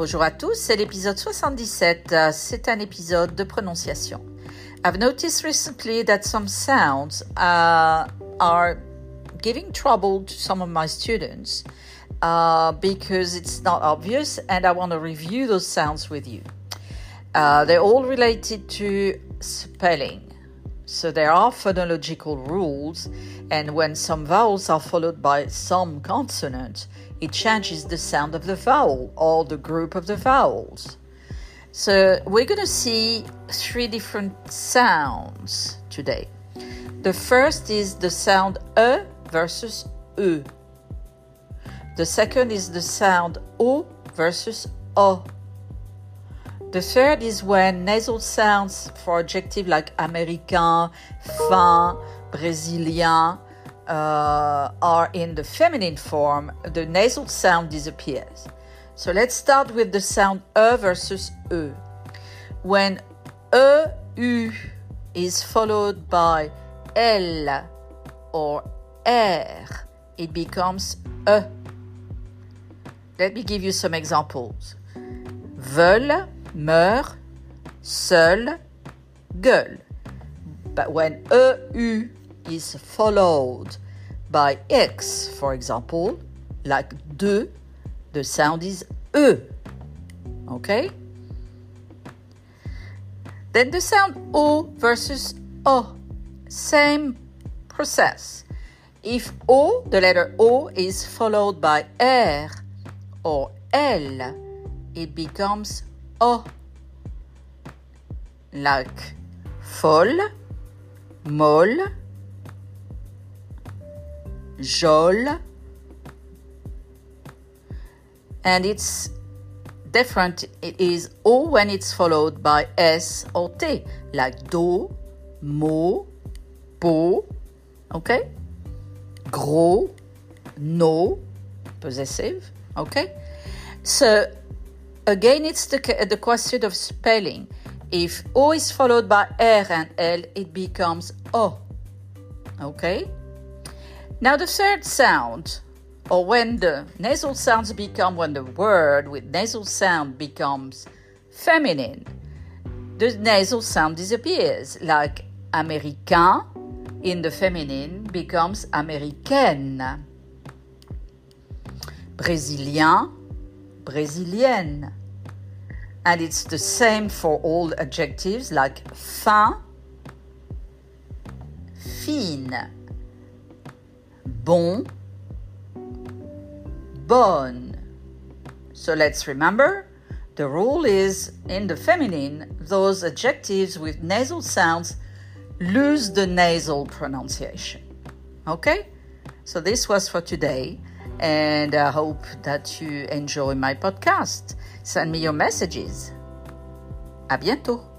Bonjour à tous, c'est l'épisode 77. C'est un épisode de prononciation. I've noticed recently that some sounds are giving trouble to some of my students because it's not obvious, and I want to review those sounds with you. They're all related to spelling. So there are phonological rules, and when some vowels are followed by some consonant, it changes the sound of the vowel or the group of the vowels. So we're going to see three different sounds today. The first is the sound E versus E. The second is the sound O versus O. The third is when nasal sounds for adjective like américain, fin, brésilien are in the feminine form, the nasal sound disappears. So let's start with the sound E versus E. When E, U is followed by L or R, it becomes E. Let me give you some examples. Veulent, meurt, seul, gueule. But when EU is followed by X, for example, like de, the sound is E. Okay? Then the sound O versus O. Same process. If O, the letter O, is followed by R or L, it becomes O, like folle, molle, jole, and it's different. It is O when it's followed by S or T, like do, mo, po, okay? Gros, no, possessive, okay? So again, it's the question of spelling. If O is followed by R and L, it becomes O. Okay? Now the third sound, or when the nasal sounds become, when the word with nasal sound becomes feminine, the nasal sound disappears, like américain in the feminine becomes américaine. Brésilien, brésilienne. And it's the same for all adjectives like fin, fine, bon, bonne. So let's remember, the rule is in the feminine, those adjectives with nasal sounds lose the nasal pronunciation. Okay? So this was for today, and I hope that you enjoy my podcast. Send me your messages. À bientôt.